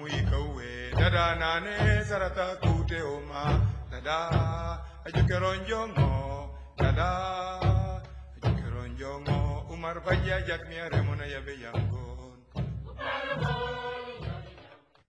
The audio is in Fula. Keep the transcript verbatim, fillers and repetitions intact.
muikawe dada nane sarata kute oma dada ajukeronjongo dada ajukeronjongo umar bajja jakmi aremona yabe yangon